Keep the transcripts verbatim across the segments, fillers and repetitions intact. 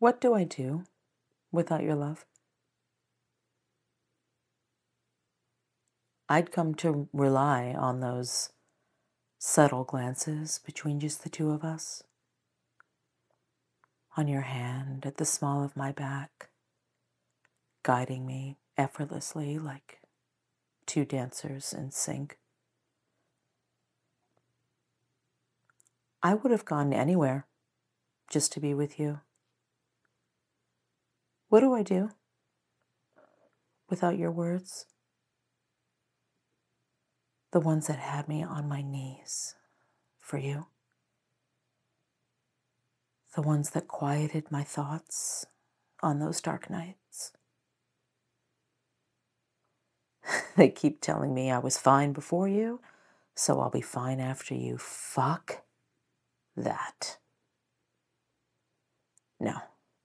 What do I do without your love? I'd come to rely on those subtle glances between just the two of us, on your hand at the small of my back, guiding me effortlessly like two dancers in sync. I would have gone anywhere just to be with you. What do I do without your words? The ones that had me on my knees for you. The ones that quieted my thoughts on those dark nights. They keep telling me I was fine before you, so I'll be fine after you. Fuck that. No.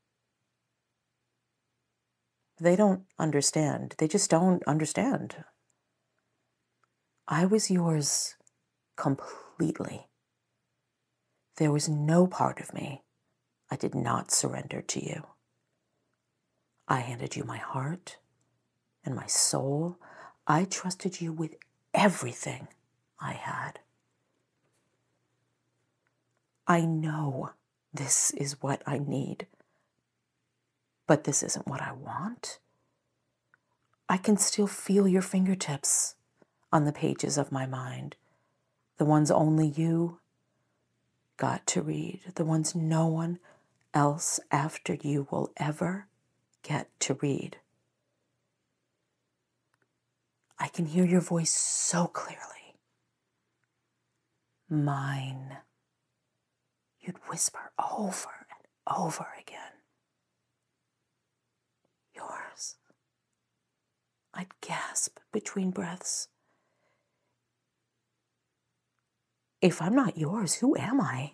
They don't understand. They just don't understand. I was yours completely. There was no part of me I did not surrender to you. I handed you my heart and my soul. I trusted you with everything I had. I know this is what I need, but this isn't what I want. I can still feel your fingertips on the pages of my mind, the ones only you got to read, the ones no one else after you will ever get to read. I can hear your voice so clearly. Mine. You'd whisper over and over again. Yours. I'd gasp between breaths. If I'm not yours, who am I?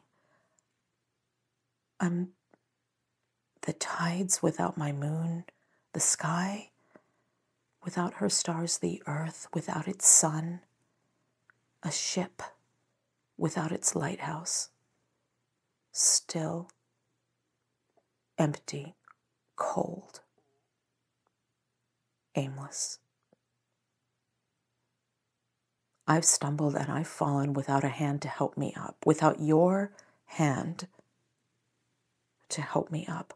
I'm the tides without my moon, the sky without her stars, the earth without its sun, a ship without its lighthouse, still, empty, cold, aimless. I've stumbled and I've fallen without a hand to help me up, without your hand to help me up.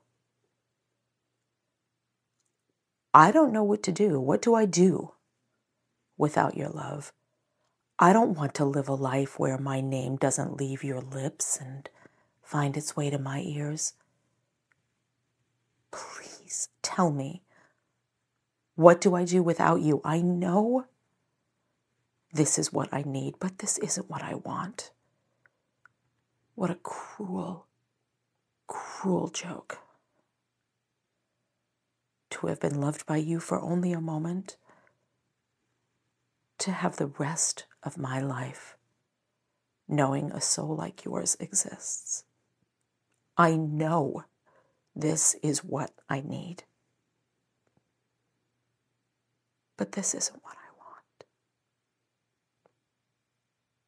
I don't know what to do. What do I do without your love? I don't want to live a life where my name doesn't leave your lips and find its way to my ears. Please tell me, what do I do without you? I know this is what I need, but this isn't what I want. What a cruel, cruel joke. To have been loved by you for only a moment, to have the rest of my life knowing a soul like yours exists. I know this is what I need, but this isn't what I